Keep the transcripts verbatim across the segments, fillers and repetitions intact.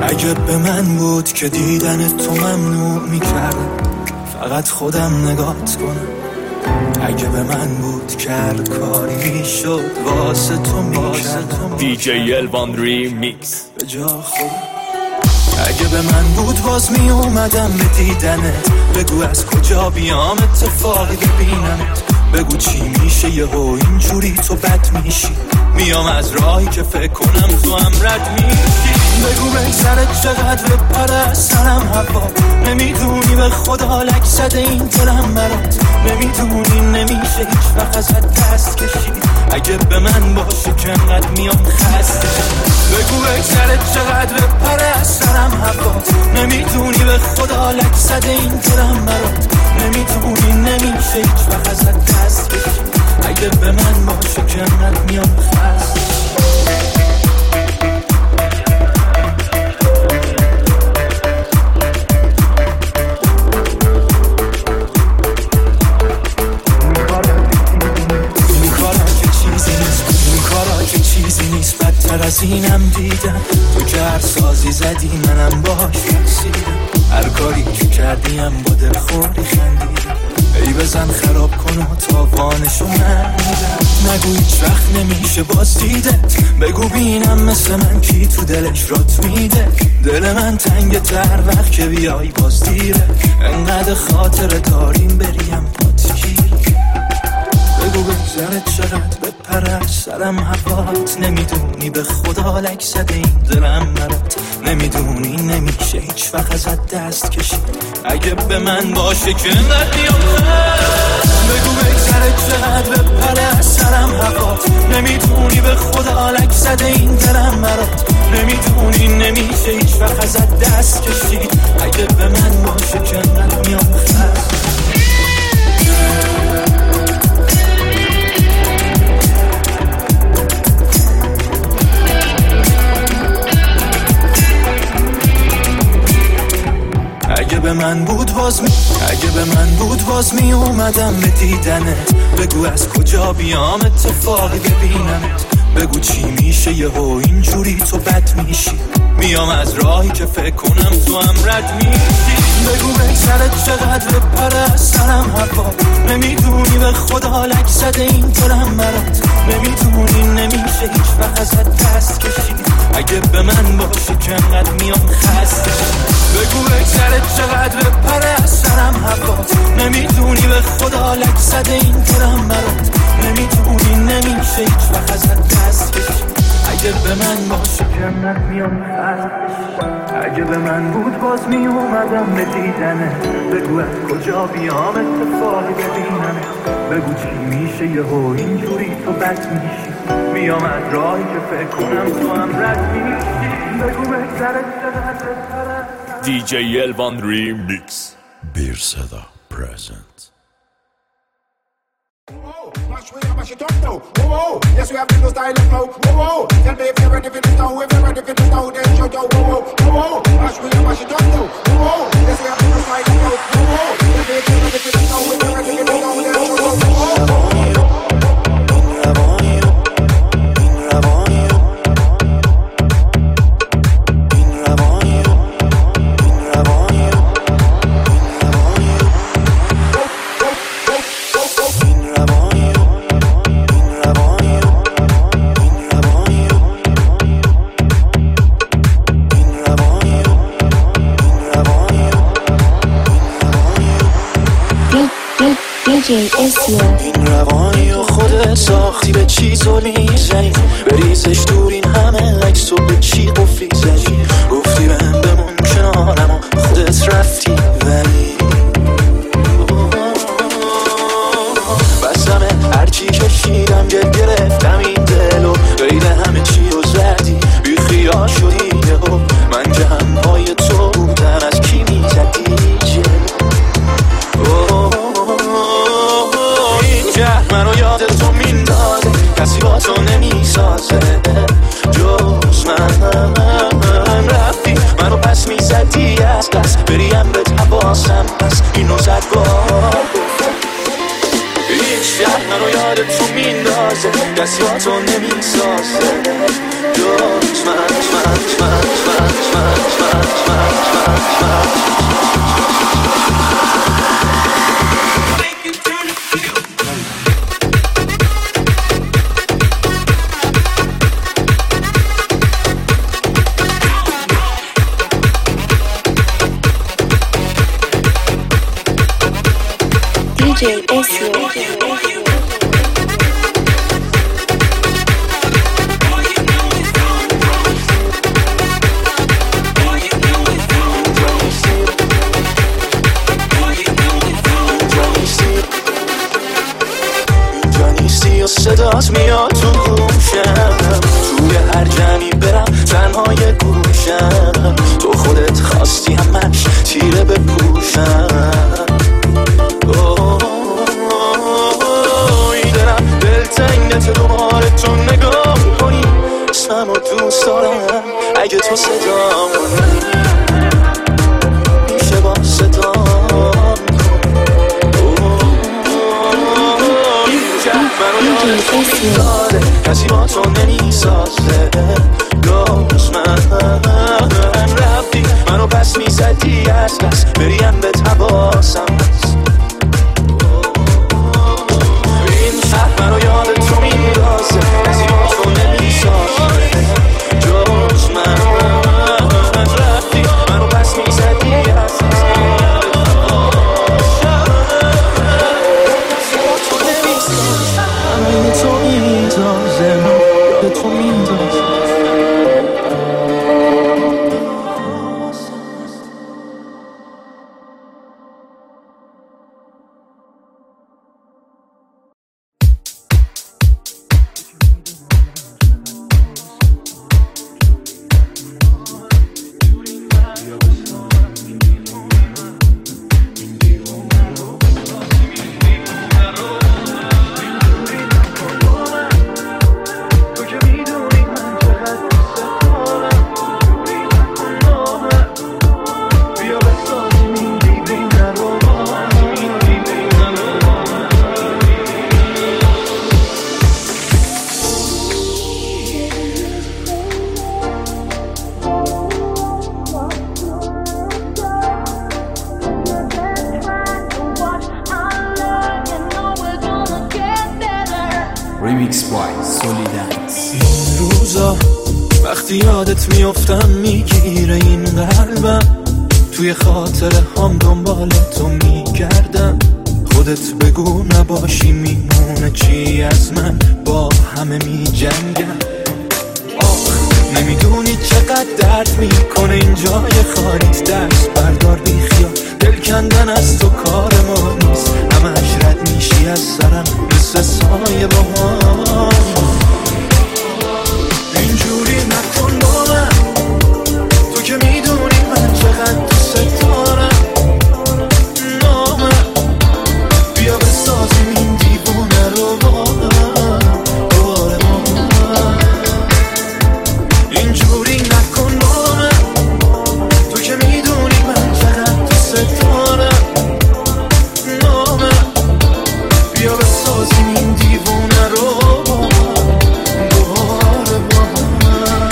اگه به من بود که دیدن تو ممنوع میکردم فقط خودم نگات کنم، اگه به من بود که هر کاری میشد واسه تو میکردم. دی جی الوان ریمیکس به جا خودم. اگه به من بود باز می اومدم به دیدنت، بگو از کجا بیام اتفاقی ببینمت، بگو چی میشه یهو اینجوری تو بد میشی، میام از راهی که فکر کنم تو هم رد میشی، بگو بگذرت چقدر بپره از سرم هوا، نمیدونی به خدا لک زده این دلم برات، نمیدونی نمیشه هیچ وقت ازت دست کشید، اگه به من باشه که انقدر میام خسته، بگو بگذرت چقدر بپره از سرم هوا، نمیدونی به خدا لک زده این دلم برات، نمیدونی نمیشه هیچ وقت ازت دست کشید، اگه به من باشه که انقدر میام خسته. بدتر از اینم دیدم تو که هر سازی زدی منم باش رقصیدم، هر کاری که کردیم با دل خوری خندیدم، ای بزن خراب کن و تاوانشو من میدم، نگو هیچ وقت نمیشه باز دیدت، بگو بینم مثل من کی تو دلش رات میده، دل من تنگ تر وقت که بیای باز دیره، انقدر خاطر داریم بریم پاتگیر، بگو بگذرت چقدر بپره از سرم هوات، نمیدونی به خدا لک زده این دلم برات، نمیدونی نمیشه هیچ وقت ازت دست کشید، اگه به من باشه که انقدر میام بگو بگذرت چقدر بپره از سرم هوات، نمیدونی به خدا لک زده این دلم برات، نمیدونی نمیشه هیچ وقت ازت دست کشید، اگه به من باشه که انقدر میام خست. اگه به من بود باز می اگه به من بود باز می اومدم به دیدنت، بگو از کجا بیام اتفاقی ببینمت، بگو چی میشه یهو اینجوری تو بد میشی، میام از راهی که فکر کنم تو هم رد میشی، بگو بگذرت چقدر بپره از سرم هوا، نمیدونی به خدا لک زده این دلم برات، نمیدونی نمیشه هیچ وقت ازت دست کشید، اگه به من باشه که انقدر میام خسته، بگو بگذرت چقدر بپره از سرم هوا، نمیدونی به خدا لک زده این دلم برات، نمیدونی نمیشه هیچ وقت ازت دست کشید، اگه به من باشه که انقدر میام خسته، اگه به من بود باز می اومدم به دیدنت، بگو از کجا بیام اتفاقی ببینمت، بگو چی میشه یهو اینجوری تو بد میشی، میام از راهی که فکر کنم تو هم رد میشی، بگو بگذرت چقدر بپره. دی جی الوان ریمیکس بیر صدا present. Mash we up, mash it up now. Whoa, whoa. Yes, we have the new style of flow. Whoa, whoa. Tell me if you're ready for this now. If you're ready for this now, then show your whoa, whoa, whoa. Mash we up, mash it up now. Whoa, whoa. Yes, we have the new style of flow. Whoa, whoa. Tell me if you're ready for this now. If you're ready for this now, then show your whoa, whoa. این روانی و خودت ساختی، به چی ظلمی زنی، بریزش دور این همه عکس و به چی قفلی زنی، گفتی بهم بمون کنارم و خودت رفتی، ولی بستمه هرچی کشیدم گل گرفتم این دل و غیر همه چی رو زدی، بی خیال شدی یهو، من که هم پای تو بودم از کی میزدی جل، منو یاد تو میندازه، کسی با تو نمیسازه جز من. دی جی اسیو. صدات میاد تو گوشم، توی هر جمعی برم تنهای گوشم، تو خودت خواستی همش تیره بپوشم. اوی دارم دلتنگت دوباره تو نگاه کنی، اسممو دوست دارم اگه تو صدام کنی، میشه با صدام داره کسی با تو نمیسازه. گوش من رفتی منو پس میزدی از بس بریم به تباسم هست. این شهر منو یاد تو میندازه کسی با تو نمیسازه. گوش من رفتی منو پس میزدی از بس تو میندازه یاد تو میندازه. ریمیکس بای سولیدنس. این روزا وقتی یادت میافتم میگیره این قلبم، توی خاطره هم دنبال تو میگردم. خودت بگو نباشی میمونه چی از من، با همه میجنگم. آخ نمیدونی چقدر درد میکنه این جای خالیت، دست بردار بیخیال دل کندن از تو کار ما نیست. همش رد میشی از سرم مثل سایه با هم. اینجوری نکن با من، تو که میدونی من چقدر دوست دارم. نامه بیا بسازیم این دیوونه رو با هم دوباره ما. اینجوری نکن با من، تو که میدونی من چقدر دوست دارم. نامه بیا بسازیم این دیوونه رو با هم دوباره با هم.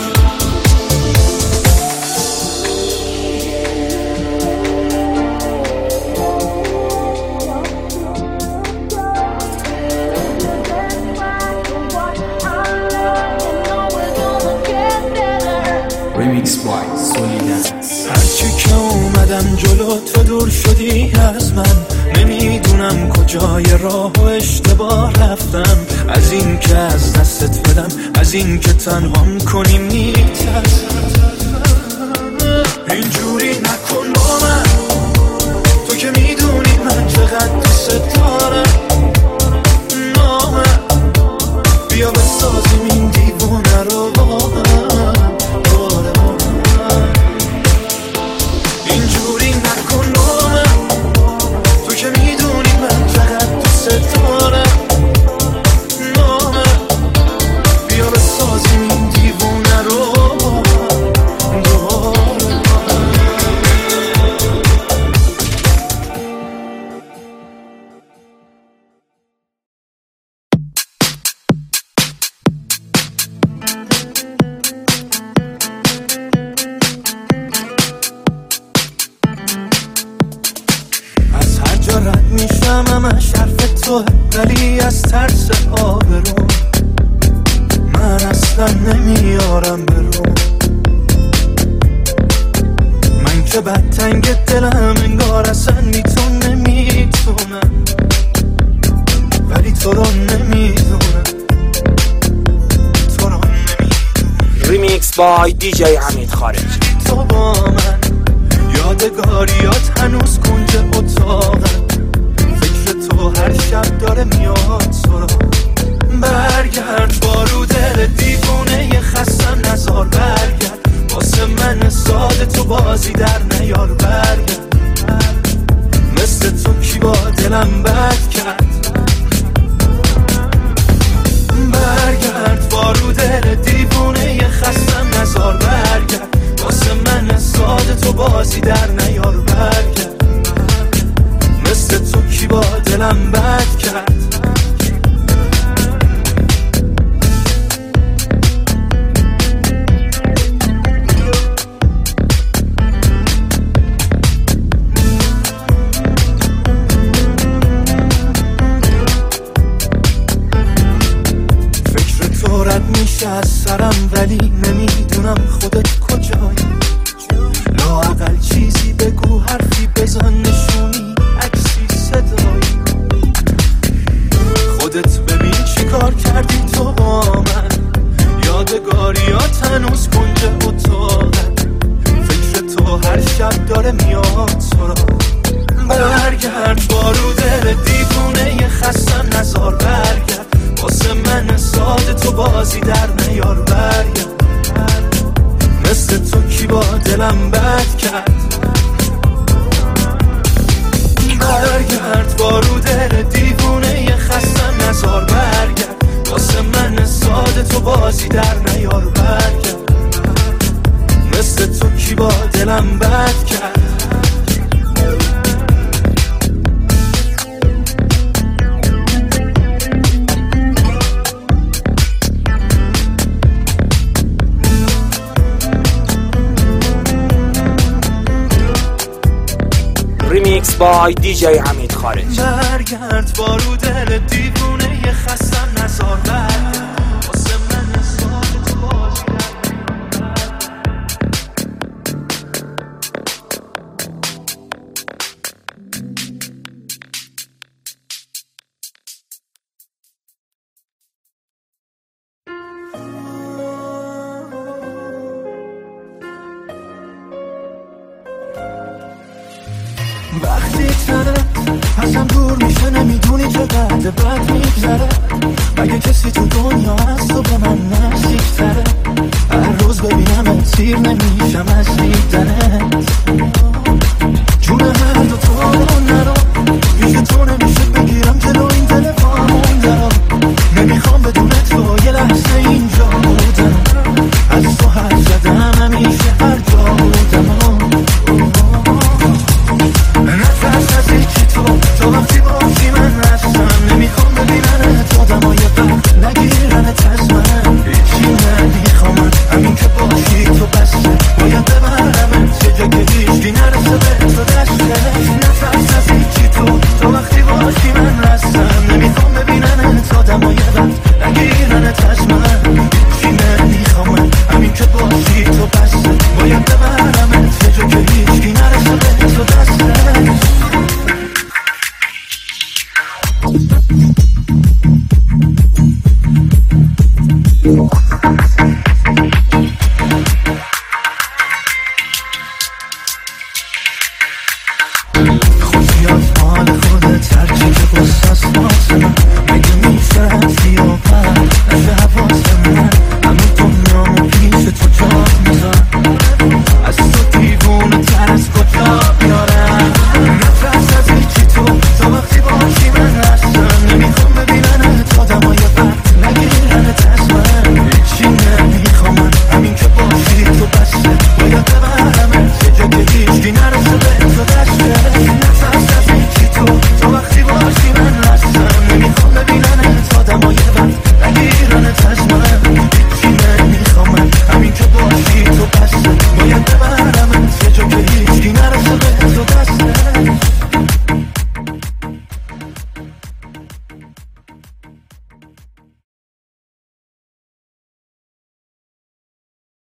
ریمیکس بای سولیدنس. هرچی که اومدم جلو تو دور شدی از من، نمیدونم کجای راه و اشتباه رفتم. از این که از دستت بدم، از این که تنهام کنی میترسم. اینجوری نکن با من، تو که میدونی من چقدر دوست دارم. نامه بیا بسازیم این دیوونه رو با هم دوباره با هم. اینجوری نکن با من، تو که میدونی من چقدر دوست دارم. نامه بیا بسازیم این دیوونه رو با هم دوباره با هم. رد میشم همش حرف توه، ولی از ترس آبرو من اصلا نمیارم برو. من که بدتنگ دلم انگار اصلا بی تو نمیتونم، ولی تو رو نمیدونم، تو رو نمیدونم. ریمیکس بای دی جی حمید خارجی. تو با من یادگاریات هنوز کنج اتاقم، فکر تو هر شب داره میاد سراغ. برگرد بارو دل دیوونه خستم نزار، برگرد واسه من ساده تو بازی در نیار. برگرد مثل تو کی با دلم بد کرد، برگرد بارو دل دیوونه خستم نزار. برگرد واسه من ساده تو بازی در نیار. برگرد مثل تو کی با دلم بد کرد. از سرم ولی نمیدونم خودت کجایی. لااقل چیزی بگو، حرفی بزن، نشونی، عکسی، صدایی. خودت ببین چی کار کردی تو با من، یادگاریات هنوز کنج اتاقت، فکر تو هر شب داره میاد سراغ. برگرد بارو دل دیوونه خستم نزار. برگرد واسه من ساده تو بازی در نیار. برگرد مثل تو کی با دلم بد کرد. برگرد بارو دل دیوونه خستم نزار. برگرد واسه من ساده تو بازی در نیار. برگرد مثل تو کی با دلم بد کرد. ریمیکس بای دی جی حمید خارجی. برگرد بارو دل دیوونه خستم نزار. برگرد واسه من ساده تو بازی وقتی تنت ازم دور میشه نمیدونی چقدر بد میگذره. مگه کسی تو دنیا هست و به من نزدیکتره؟ هر روز ببینم تیر نمیشم از دیدنت. جون هر دو تو رو نرو، میشه تو نمیشه بگیرم جلو این دل پامون درو. نمیخوام بدون تو یه لحظه اینجا بودم، از تو حرف زدم همیشه هر جا بودم. نترس از هیچی تو، تو وقتی باشی من هستم. نمیخوام ببیننت آدمای بد نگیرنت از من. هیچی نمیخوام همین که باشی تو بسته. باید ببرمت یه جا که هیچی نرسه به تو دسته. نترس از هیچی تو، تو وقتی باشی من هستم. نمیخوام ببیننت آدمای بد نگیرنت از من. هیچی نمیخوام همین که باشی تو بسته. باید ببرمت